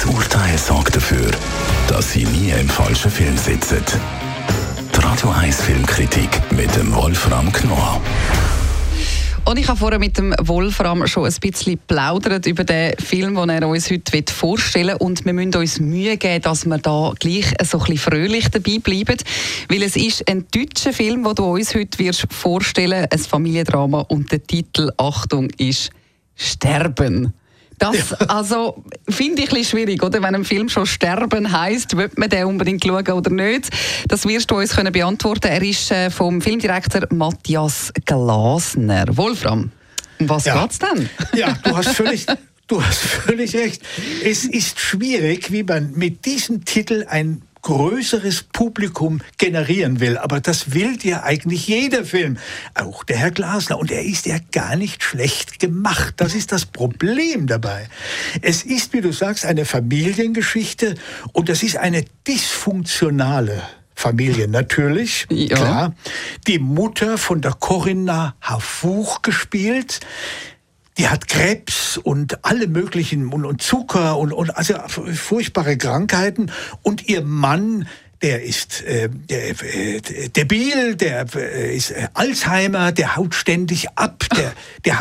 Das Urteil sorgt dafür, dass Sie nie im falschen Film sitzen. Die Radio 1 Filmkritik mit dem Wolfram Knorr. Und ich habe vorher mit dem Wolfram schon ein bisschen geplaudert über den Film, den er uns heute vorstellen will. Und wir müssen uns Mühe geben, dass wir da gleich so ein bisschen fröhlich dabei bleiben. Weil es ist ein deutscher Film, den du uns heute vorstellen wirst, ein Familiendrama. Und der Titel, Achtung, ist «Sterben». Das also, finde ich ein bisschen schwierig, oder? Wenn ein Film schon «Sterben» heisst, will man den unbedingt schauen oder nicht? Das wirst du uns beantworten können. Er ist vom Filmdirektor Matthias Glasner. Wolfram, um was geht's denn? Ja, du hast völlig recht. Es ist schwierig, wie man mit diesem Titel ein größeres Publikum generieren will. Aber das will ja eigentlich jeder Film. Auch der Herr Glasner. Und er ist ja gar nicht schlecht gemacht. Das ist das Problem dabei. Es ist, wie du sagst, eine Familiengeschichte. Und das ist eine dysfunktionale Familie, natürlich. Ja. Klar. Die Mutter von der Corinna Harfouch gespielt. Die hat Krebs und alle möglichen und Zucker und also furchtbare Krankheiten. Und ihr Mann, der ist debil, der ist Alzheimer, der haut ständig ab, der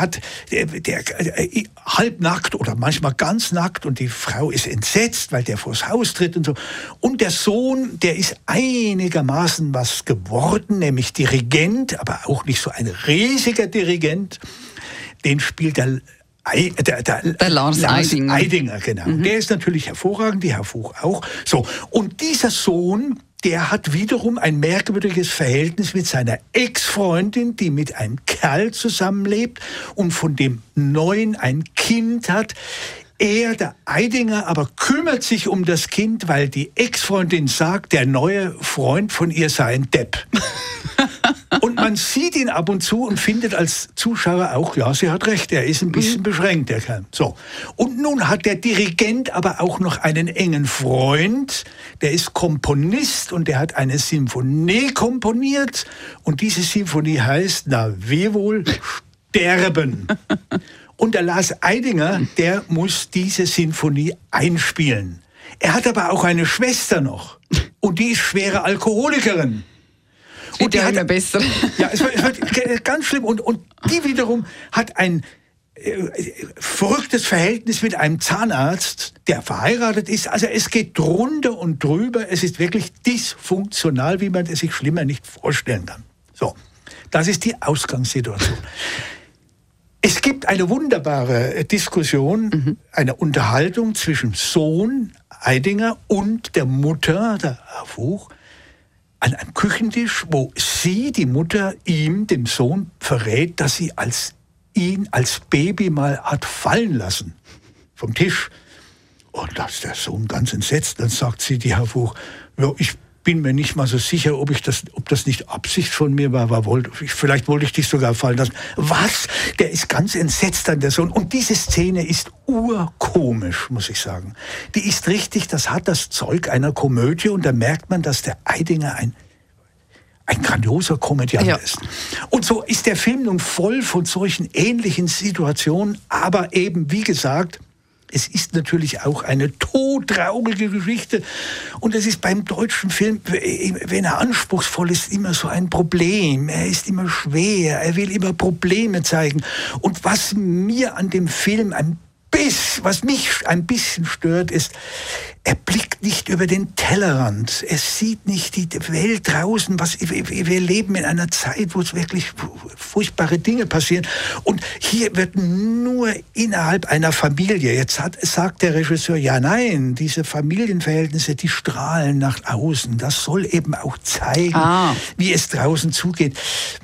halbnackt oder manchmal ganz nackt und die Frau ist entsetzt, weil der vors Haus tritt und so. Und der Sohn, der ist einigermaßen was geworden, nämlich Dirigent, aber auch nicht so ein riesiger Dirigent. Den spielt der Lars Eidinger, genau. Mhm. Der ist natürlich hervorragend, die Harfouch auch. So. Und dieser Sohn, der hat wiederum ein merkwürdiges Verhältnis mit seiner Ex-Freundin, die mit einem Kerl zusammenlebt und von dem Neuen ein Kind hat. Er, der Eidinger, aber kümmert sich um das Kind, weil die Ex-Freundin sagt, der neue Freund von ihr sei ein Depp. Und man sieht ihn ab und zu und findet als Zuschauer auch, ja, sie hat recht, er ist ein bisschen beschränkt, der Kerl. So. Und nun hat der Dirigent aber auch noch einen engen Freund, der ist Komponist und der hat eine Symphonie komponiert. Und diese Symphonie heißt, na wie wohl, Sterben. Und der Lars Eidinger, der muss diese Sinfonie einspielen. Er hat aber auch eine Schwester noch. Und die ist schwere Alkoholikerin. Und die hat immer besser. Ja, es wird ganz schlimm. Und die wiederum hat ein verrücktes Verhältnis mit einem Zahnarzt, der verheiratet ist. Also es geht drunter und drüber. Es ist wirklich dysfunktional, wie man es sich schlimmer nicht vorstellen kann. So, das ist die Ausgangssituation. Es gibt eine wunderbare Diskussion, eine Unterhaltung zwischen Sohn Eidinger und der Mutter, der Harfouch, an einem Küchentisch, wo sie, die Mutter, dem Sohn, verrät, dass sie ihn als Baby mal hat fallen lassen vom Tisch. Und da ist der Sohn ganz entsetzt. Dann sagt sie, die Harfouch, ja, ich bin mir nicht mal so sicher, ob das nicht Absicht von mir war. Vielleicht wollte ich dich sogar fallen lassen. Was? Der ist ganz entsetzt an der Sohn. Und diese Szene ist urkomisch, muss ich sagen. Die ist richtig, das hat das Zeug einer Komödie. Und da merkt man, dass der Eidinger ein grandioser Komödiant ist. Und so ist der Film nun voll von solchen ähnlichen Situationen. Aber eben, wie gesagt, es ist natürlich auch eine todtraurige Geschichte. Und es ist beim deutschen Film, wenn er anspruchsvoll ist, immer so ein Problem. Er ist immer schwer, er will immer Probleme zeigen. Und was mir an dem Film was mich ein bisschen stört, ist, er blickt nicht über den Tellerrand. Er sieht nicht die Welt draußen. Wir leben in einer Zeit, wo es wirklich furchtbare Dinge passieren. Und hier wird nur innerhalb einer Familie, sagt der Regisseur, ja nein, diese Familienverhältnisse, die strahlen nach außen. Das soll eben auch zeigen, wie es draußen zugeht.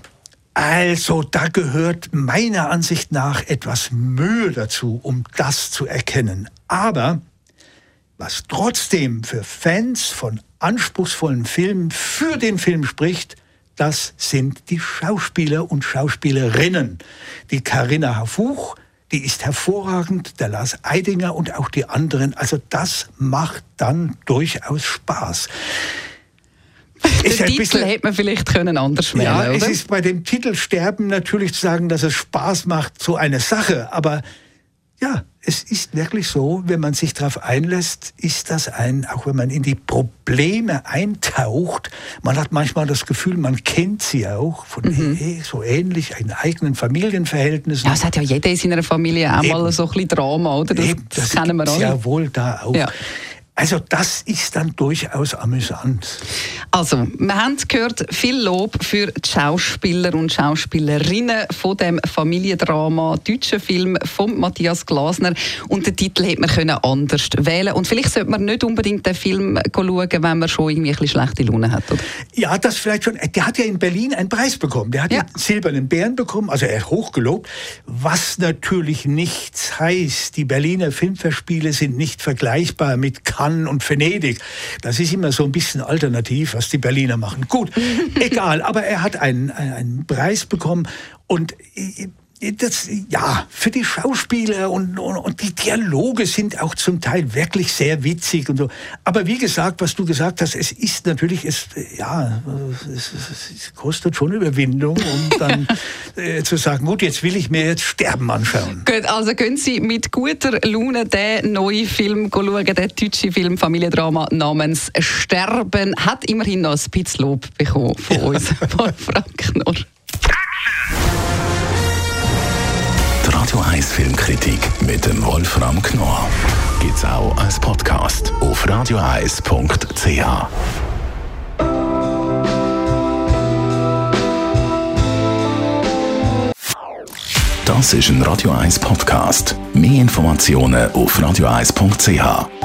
Also, da gehört meiner Ansicht nach etwas Mühe dazu, um das zu erkennen. Aber was trotzdem für Fans von anspruchsvollen Filmen für den Film spricht, das sind die Schauspieler und Schauspielerinnen. Die Corinna Harfouch, die ist hervorragend, der Lars Eidinger und auch die anderen. Also das macht dann durchaus Spaß. Den Titel hätte man vielleicht anders wählen, ja, oder? Es ist bei dem Titel Sterben natürlich zu sagen, dass es Spaß macht, so eine Sache. Aber Ja, es ist wirklich so, wenn man sich darauf einlässt, ist das auch wenn man in die Probleme eintaucht, man hat manchmal das Gefühl, man kennt sie auch, so ähnlich in eigenen Familienverhältnissen. Ja, es hat ja jeder in seiner Familie auch mal so ein bisschen Drama, oder? Das kennen wir alle. Ja, wohl da auch. Ja. Also das ist dann durchaus amüsant. Also, wir haben gehört, viel Lob für die Schauspieler und Schauspielerinnen von dem Familiendrama, deutschen Film von Matthias Glasner. Und den Titel hätte man anders wählen können. Und vielleicht sollte man nicht unbedingt den Film schauen, wenn man schon irgendwie ein bisschen schlechte Laune hat, oder? Ja, das vielleicht schon. Der hat ja in Berlin einen Preis bekommen. Der hat den Silbernen Bären bekommen, also er hat hochgelobt. Was natürlich nichts heißt. Die Berliner Filmfestspiele sind nicht vergleichbar mit Cannes und Venedig. Das ist immer so ein bisschen alternativ, was die Berliner machen. Gut, egal, aber er hat einen Preis bekommen und das, ja, für die Schauspieler und die Dialoge sind auch zum Teil wirklich sehr witzig und so. Aber wie gesagt, was du gesagt hast, es ist natürlich, es kostet schon Überwindung, um dann zu sagen, gut, jetzt will ich mir jetzt Sterben anschauen. Gut, also können Sie mit guter Laune den neuen Film schauen, den deutschen Film Familiendrama namens Sterben, hat immerhin noch ein bisschen Lob bekommen von uns, von Frank Knorr. Radio 1 Filmkritik mit dem Wolfram Knorr gibt's auch als Podcast auf radioeis.ch. Das ist ein Radio 1 Podcast. Mehr Informationen auf radioeis.ch.